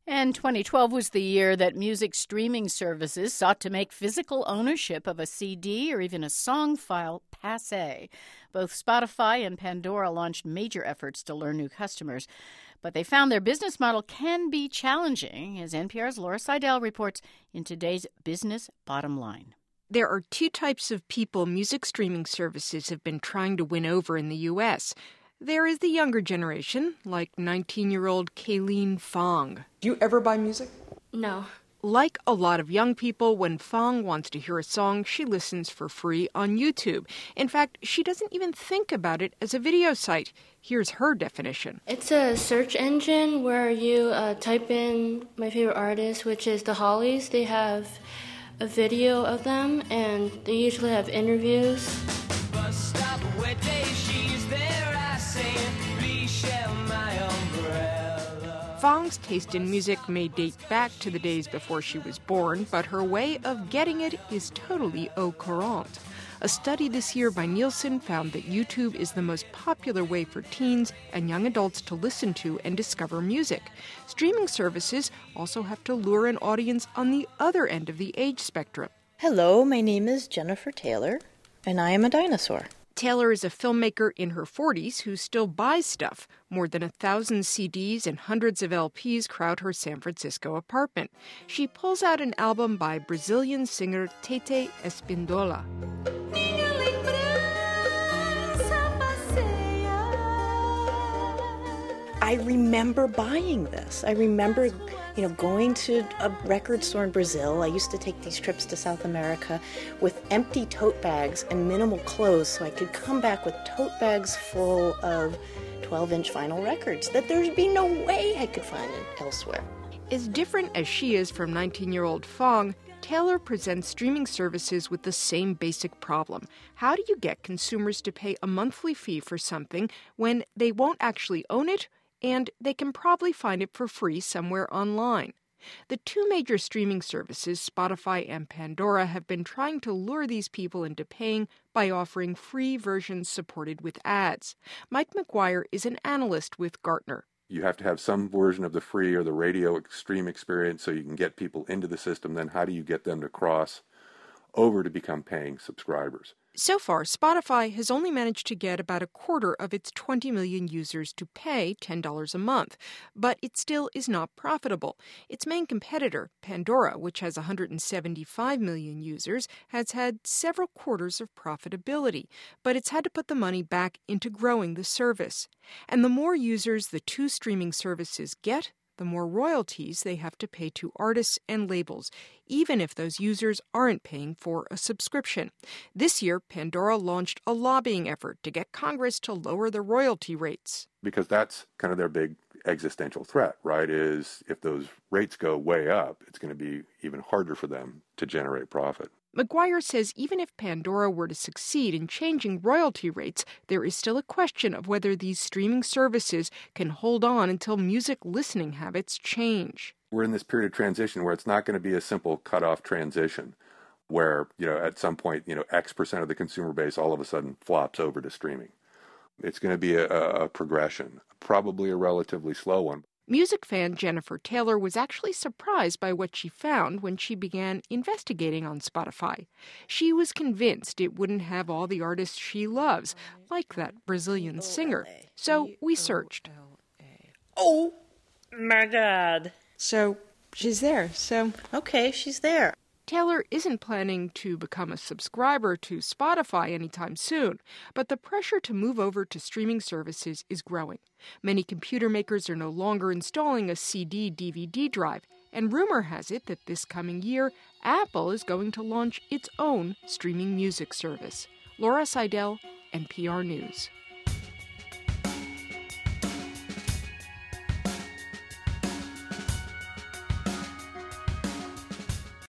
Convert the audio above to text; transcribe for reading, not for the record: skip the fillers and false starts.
And 2012 was the year that music streaming services sought to make physical ownership of a CD or even a song file passé. Both Spotify and Pandora launched major efforts to lure new customers, but they found their business model can be challenging, as NPR's Laura Seidel reports in today's Business Bottom Line. There are two types of people music streaming services have been trying to win over in the U.S. There is the younger generation, like 19-year-old Kayleen Fong. Do you ever buy music? No. Like a lot of young people, when Fong wants to hear a song, she listens for free on YouTube. In fact, she doesn't even think about it as a video site. Here's her definition. It's a search engine where you type in my favorite artist, which is the Hollies. They have a video of them, and they usually have interviews. Fong's taste in music may date back to the days before she was born, but her way of getting it is totally au courant. A study this year by Nielsen found that YouTube is the most popular way for teens and young adults to listen to and discover music. Streaming services also have to lure an audience on the other end of the age spectrum. Hello, my name is Jennifer Taylor, and I am a dinosaur. Taylor is a filmmaker in her 40s who still buys stuff. More than 1,000 CDs and hundreds of LPs crowd her San Francisco apartment. She pulls out an album by Brazilian singer Tete Espíndola. I remember buying this. I remember, going to a record store in Brazil. I used to take these trips to South America with empty tote bags and minimal clothes so I could come back with tote bags full of 12-inch vinyl records that there'd be no way I could find it elsewhere. As different as she is from 19-year-old Fong, Taylor presents streaming services with the same basic problem. How do you get consumers to pay a monthly fee for something when they won't actually own it and they can probably find it for free somewhere online? The two major streaming services, Spotify and Pandora, have been trying to lure these people into paying by offering free versions supported with ads. Mike McGuire is an analyst with Gartner. You have to have some version of the free or the radio stream experience so you can get people into the system. Then how do you get them to cross over to become paying subscribers? So far, Spotify has only managed to get about a quarter of its 20 million users to pay $10 a month, but it still is not profitable. Its main competitor, Pandora, which has 175 million users, has had several quarters of profitability, but it's had to put the money back into growing the service. And the more users the two streaming services get, the more royalties they have to pay to artists and labels, even if those users aren't paying for a subscription. This year, Pandora launched a lobbying effort to get Congress to lower the royalty rates. Because that's kind of their big existential threat, right, is if those rates go way up, it's going to be even harder for them to generate profit. McGuire says even if Pandora were to succeed in changing royalty rates, there is still a question of whether these streaming services can hold on until music listening habits change. We're in this period of transition where it's not going to be a simple cutoff transition where, at some point, X% of the consumer base all of a sudden flops over to streaming. It's going to be a progression, probably a relatively slow one. Music fan Jennifer Taylor was actually surprised by what she found when she began investigating on Spotify. She was convinced it wouldn't have all the artists she loves, like that Brazilian singer. So we searched. Oh, my God. So she's there. Okay, she's there. Taylor isn't planning to become a subscriber to Spotify anytime soon, but the pressure to move over to streaming services is growing. Many computer makers are no longer installing a CD/DVD drive, and rumor has it that this coming year, Apple is going to launch its own streaming music service. Laura Seidel, NPR News.